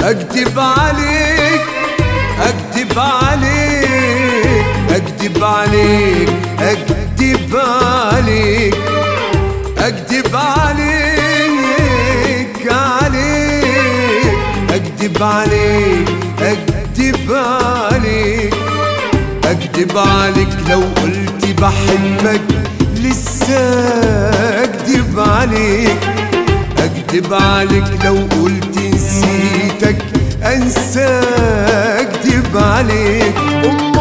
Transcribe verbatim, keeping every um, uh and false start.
اكدب عليك اكدب عليك اكدب عليك اكدب عليك اكدب عليك عليك اكدب عليك اكدب عليك اكدب عليك لو قلت بحبك لسه اكدب عليك اكدب عليك لو قلت نسيتك انسى اكدب عليك.